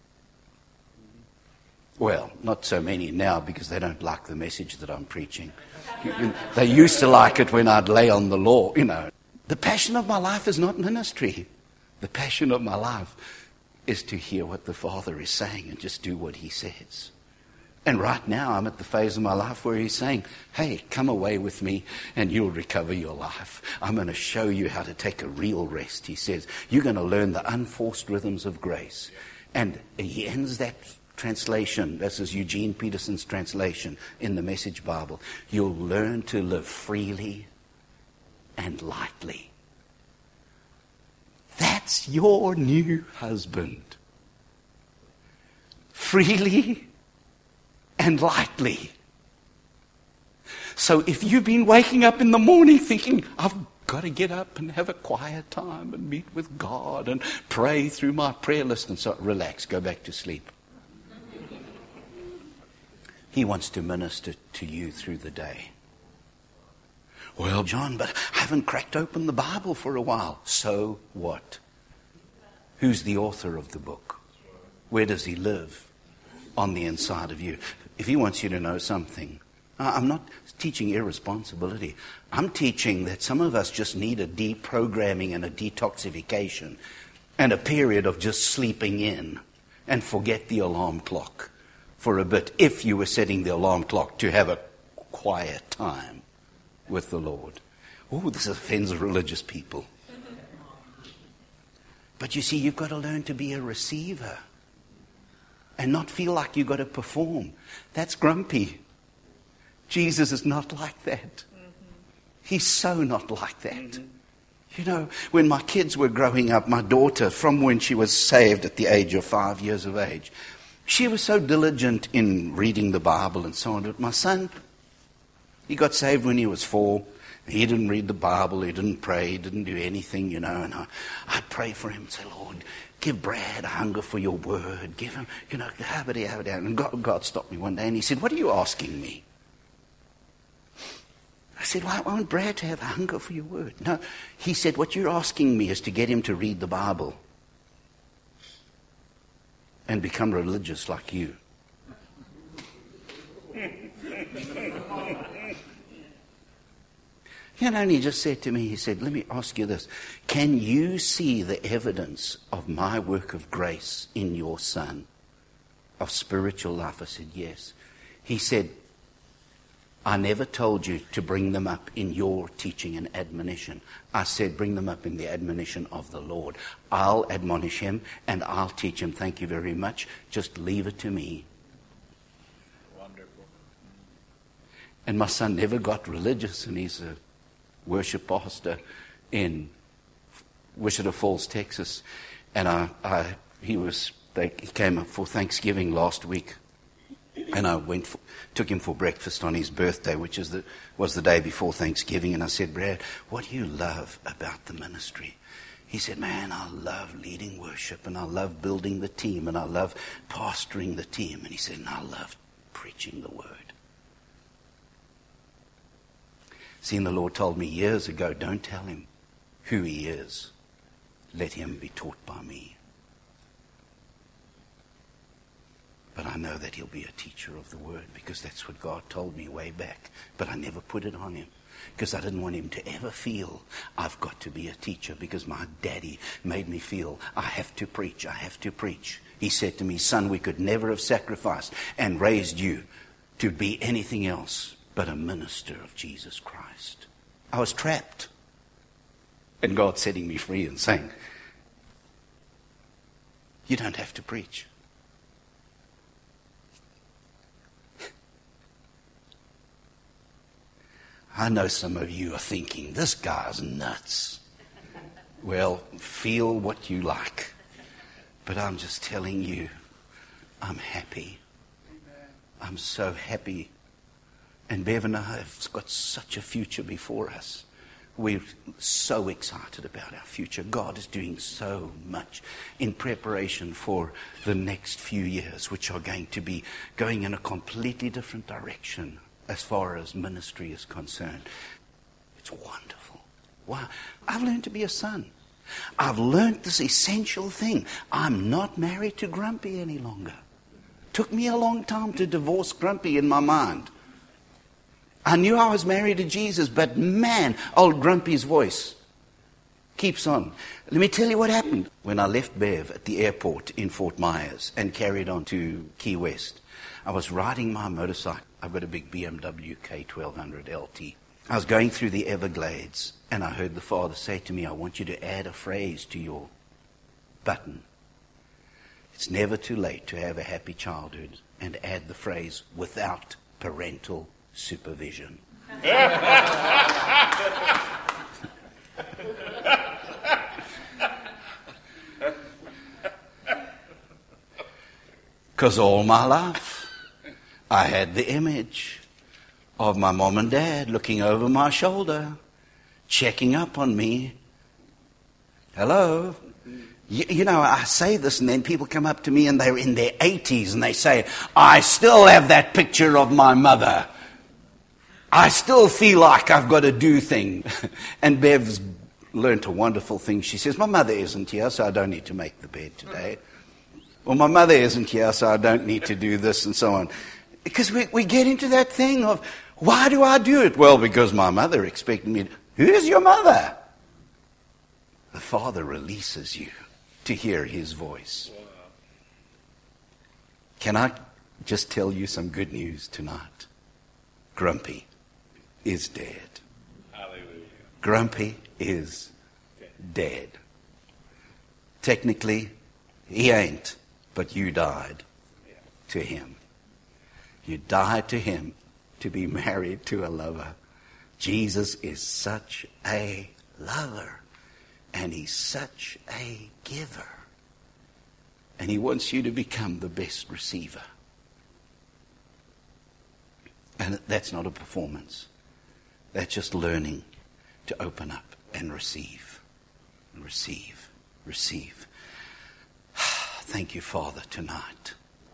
Well, not so many now because they don't like the message that I'm preaching. They used to like it when I'd lay on the law, you know. The passion of my life is not ministry. The passion of my life is to hear what the Father is saying and just do what he says. And right now I'm at the phase of my life where he's saying, hey, come away with me and you'll recover your life. I'm going to show you how to take a real rest, he says. You're going to learn the unforced rhythms of grace. And he ends that translation, this is Eugene Peterson's translation in the Message Bible. You'll learn to live freely and lightly. That's your new husband. Freely and lightly. So if you've been waking up in the morning thinking, I've got to get up and have a quiet time and meet with God and pray through my prayer list and so, relax, go back to sleep. He wants to minister to you through the day. Well, John, but I haven't cracked open the Bible for a while. So what? Who's the author of the book? Where does he live? On the inside of you. If he wants you to know something, I'm not teaching irresponsibility. I'm teaching that some of us just need a deprogramming and a detoxification and a period of just sleeping in and forget the alarm clock for a bit. If you were setting the alarm clock to have a quiet time with the Lord. Oh, this offends religious people. But you see, you've got to learn to be a receiver and not feel like you've got to perform. That's grumpy. Jesus is not like that. He's so not like that. You know, when my kids were growing up, my daughter, from when she was saved at the age of 5 years of age, she was so diligent in reading the Bible and so on. But my son, he got saved when he was 4. He didn't read the Bible, he didn't pray, he didn't do anything, you know. And I'd pray for him and say, Lord, give Brad a hunger for your word. Give him, you know, have it. And God stopped me one day and he said, what are you asking me? I said, well, I want Brad to have a hunger for your word. No, he said, what you're asking me is to get him to read the Bible and become religious like you. You know, and he just said to me, he said, let me ask you this. Can you see the evidence of my work of grace in your son, of spiritual life? I said, yes. He said, I never told you to bring them up in your teaching and admonition. I said, bring them up in the admonition of the Lord. I'll admonish him and I'll teach him. Thank you very much. Just leave it to me. Wonderful. And my son never got religious, and he's a worship pastor in Wichita Falls, Texas. And he came up for Thanksgiving last week. And I took him for breakfast on his birthday, which was the day before Thanksgiving. And I said, Brad, what do you love about the ministry? He said, man, I love leading worship, and I love building the team, and I love pastoring the team. And he said, and I love preaching the word. See, and the Lord told me years ago, don't tell him who he is. Let him be taught by me. But I know that he'll be a teacher of the word, because that's what God told me way back. But I never put it on him, because I didn't want him to ever feel I've got to be a teacher, because my daddy made me feel I have to preach, I have to preach. He said to me, son, we could never have sacrificed and raised you to be anything else but a minister of Jesus Christ. I was trapped. And God setting me free and saying, you don't have to preach. I know some of you are thinking, this guy's nuts. Well, feel what you like. But I'm just telling you, I'm happy. I'm so happy. And Bev and I have got such a future before us. We're so excited about our future. God is doing so much in preparation for the next few years, which are going to be going in a completely different direction as far as ministry is concerned. It's wonderful. Wow. I've learned to be a son. I've learned this essential thing. I'm not married to Grumpy any longer. Took me a long time to divorce Grumpy in my mind. I knew I was married to Jesus, but man, old Grumpy's voice keeps on. Let me tell you what happened. When I left Bev at the airport in Fort Myers and carried on to Key West, I was riding my motorcycle. I've got a big BMW K1200 LT. I was going through the Everglades, and I heard the Father say to me, I want you to add a phrase to your button. It's never too late to have a happy childhood, and add the phrase, without parental supervision. Because all my life, I had the image of my mom and dad looking over my shoulder, checking up on me. Hello? You know, I say this and then people come up to me and they're in their 80s and they say, I still have that picture of my mother. I still feel like I've got to do things. And Bev's learnt a wonderful thing. She says, my mother isn't here, so I don't need to make the bed today. Well, my mother isn't here, so I don't need to do this and so on. Because we get into that thing of, why do I do it? Well, because my mother expected me to. Who's your mother? The Father releases you to hear his voice. Can I just tell you some good news tonight? Grumpy is dead. Hallelujah. Grumpy is dead. Technically, he ain't, but you died to him. You died to him to be married to a lover. Jesus is such a lover, and he's such a giver. And he wants you to become the best receiver. And that's not a performance. That's just learning to open up and receive. Receive. Receive. Thank you, Father, tonight.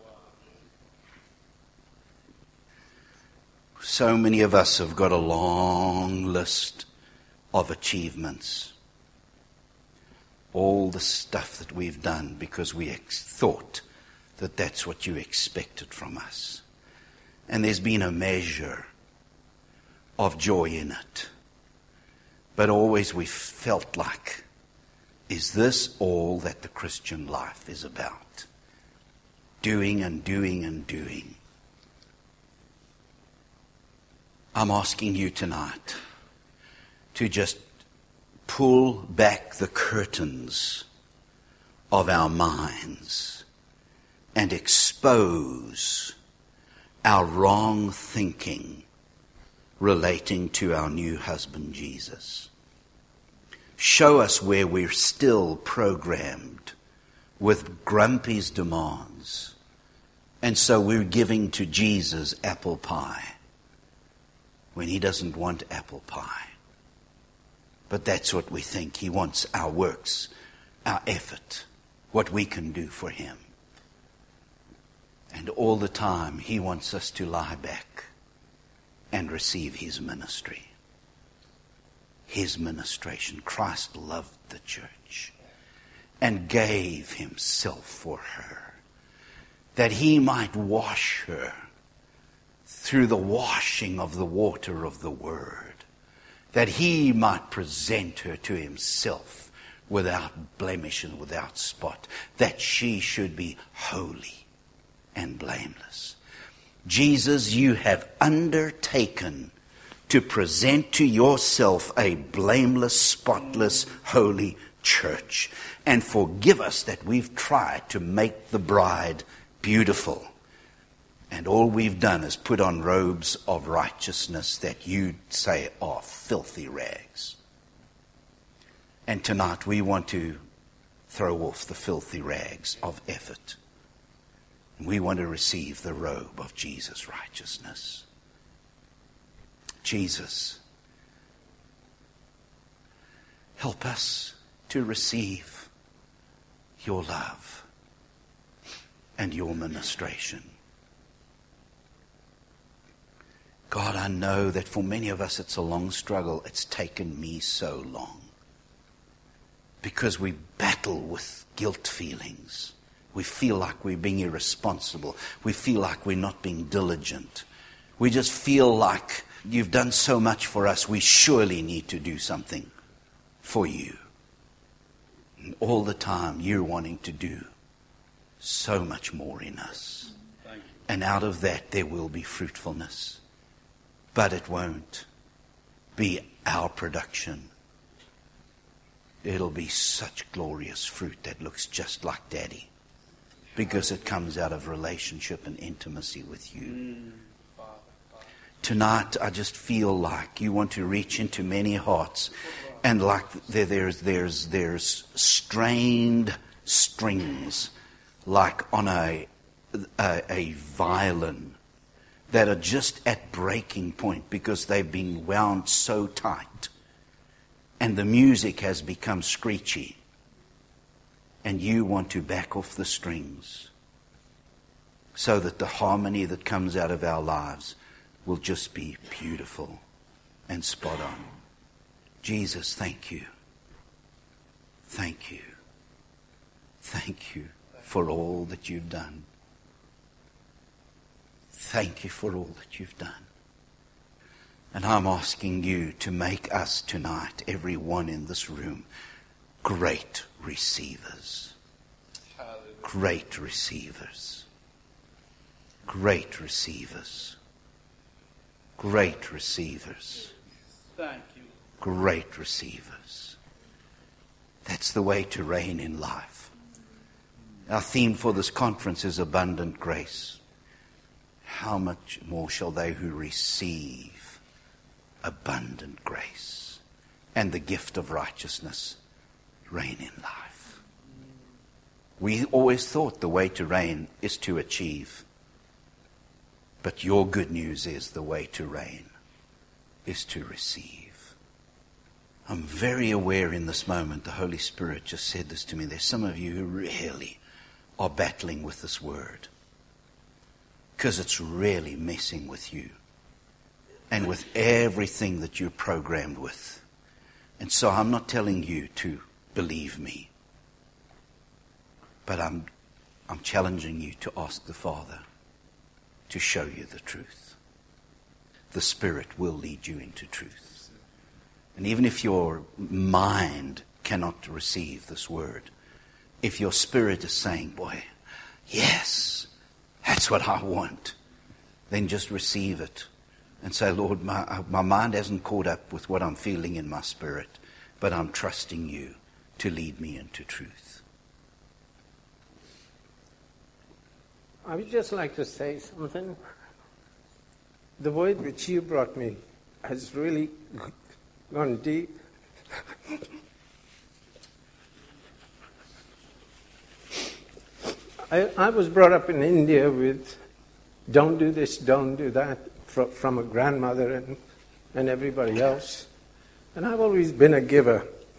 So many of us have got a long list of achievements. All the stuff that we've done because we thought that that's what you expected from us. And there's been a measure of joy in it. But always we felt like, is this all that the Christian life is about? Doing and doing and doing. I'm asking you tonight to just pull back the curtains of our minds and expose our wrong thinking relating to our new husband Jesus. Show us where we're still programmed with Grumpy's demands, and so we're giving to Jesus apple pie when he doesn't want apple pie. But that's what we think. He wants our works, our effort, what we can do for him. And all the time he wants us to lie back and receive his ministry. His ministration. Christ loved the church and gave himself for her, that he might wash her through the washing of the water of the word, that he might present her to himself without blemish and without spot, that she should be holy and blameless. Jesus, you have undertaken to present to yourself a blameless, spotless, holy church. And forgive us that we've tried to make the bride beautiful. And all we've done is put on robes of righteousness that you say are filthy rags. And tonight we want to throw off the filthy rags of effort. We want to receive the robe of Jesus' righteousness. Jesus, help us to receive your love and your ministration. God, I know that for many of us it's a long struggle. It's taken me so long. Because we battle with guilt feelings. We feel like we're being irresponsible. We feel like we're not being diligent. We just feel like you've done so much for us, we surely need to do something for you. And all the time you're wanting to do so much more in us. And out of that there will be fruitfulness. But it won't be our production. It'll be such glorious fruit that looks just like Daddy. Because it comes out of relationship and intimacy with you. Tonight, I just feel like you want to reach into many hearts. And like there's strained strings, like on a violin, that are just at breaking point because they've been wound so tight. And the music has become screechy. And you want to back off the strings so that the harmony that comes out of our lives will just be beautiful and spot on. Jesus, thank you. Thank you. Thank you for all that you've done. Thank you for all that you've done. And I'm asking you to make us tonight, everyone in this room, great receivers. Great receivers. Great receivers. great receivers. Thank you. Great receivers. That's the way to reign in life. Our theme for this conference is abundant grace. How much more shall they who receive abundant grace and the gift of righteousness reign in life? We always thought the way to reign is to achieve. But your good news is the way to reign is to receive. I'm very aware in this moment, the Holy Spirit just said this to me. There's some of you who really are battling with this word because it's really messing with you and with everything that you're programmed with. And so I'm not telling you to believe me, but I'm challenging you to ask the Father to show you the truth. The Spirit will lead you into truth. And even if your mind cannot receive this word, if your spirit is saying, boy, yes, that's what I want, then just receive it and say, Lord, my mind hasn't caught up with what I'm feeling in my spirit, but I'm trusting you to lead me into truth. I would just like to say something. The word which you brought me has really gone deep. I was brought up in India with don't do this, don't do that, from a grandmother and everybody else. And I've always been a giver.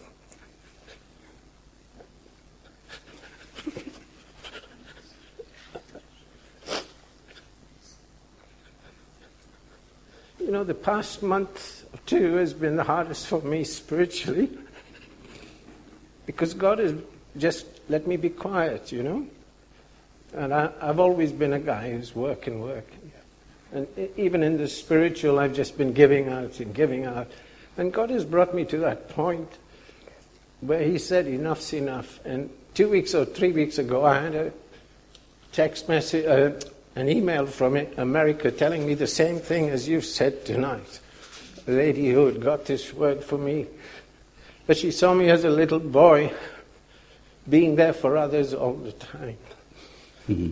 You know, the past month or two has been the hardest for me spiritually because God has just let me be quiet, you know. And I've always been a guy who's working. And even in the spiritual, I've just been giving out and giving out. And God has brought me to that point where He said, enough's enough. And 2 weeks or 3 weeks ago, I had a text message, an email from America telling me the same thing as you've said tonight. A lady who had got this word for me. But she saw me as a little boy being there for others all the time. Mm-hmm.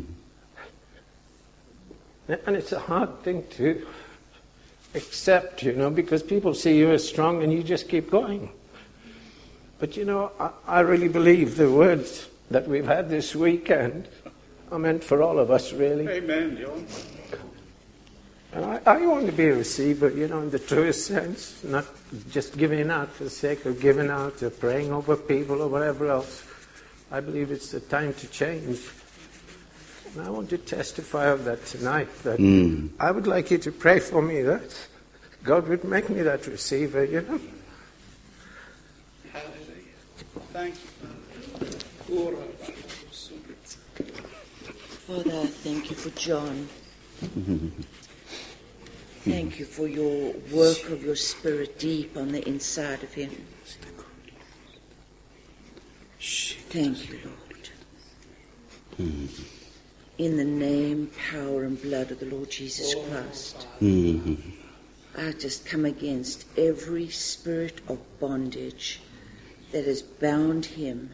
And it's a hard thing to accept, you know, because people see you as strong and you just keep going. But, you know, I really believe the words that we've had this weekend are meant for all of us, really. Amen, John. And I want to be a receiver, you know, in the truest sense, not just giving out for the sake of giving out or praying over people or whatever else. I believe it's the time to change. And I want to testify of that tonight, that I would like you to pray for me that God would make me that receiver, you know. Hallelujah. Thank you. Father, I thank you for John. Thank you for your work of your Spirit deep on the inside of him. Thank you, Lord. In the name, power, and blood of the Lord Jesus Christ, I just come against every spirit of bondage that has bound him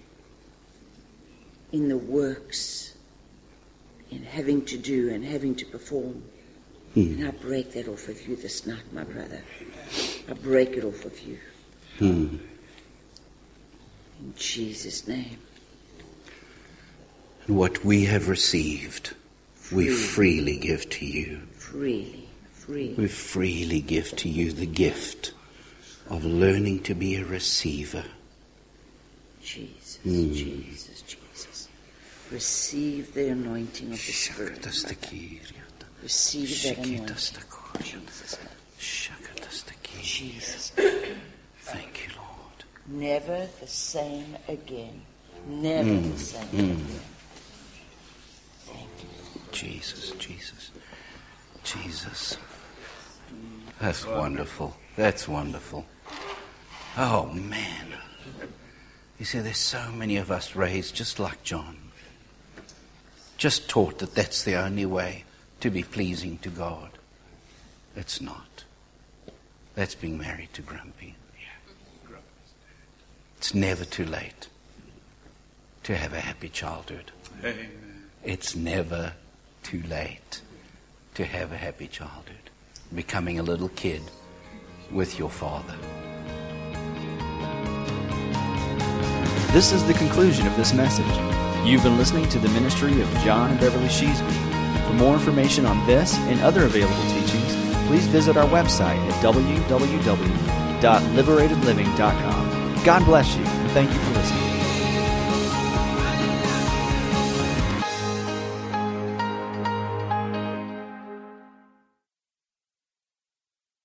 in the works, in having to do and having to perform. And I break that off of you this night, my brother. I break it off of you. In Jesus' name. And what we have received, we freely give to you. Freely. We freely give to you the gift of learning to be a receiver. Jesus, Jesus. Receive the anointing of the Spirit. Receive that anointing. Jesus' name. Jesus. Thank you, Lord. Never the same again. Never the same again. Thank you. Jesus. That's wonderful. That's wonderful. Oh, man. You see, there's so many of us raised just like John. Just taught that that's the only way to be pleasing to God. It's not. That's being married to Grumpy. It's never too late to have a happy childhood. Amen. It's never too late to have a happy childhood. Becoming a little kid with your father. This is the conclusion of this message. You've been listening to the ministry of John and Beverly Sheasby. For more information on this and other available teachings, please visit our website at www.liberatedliving.com. God bless you, and thank you for listening.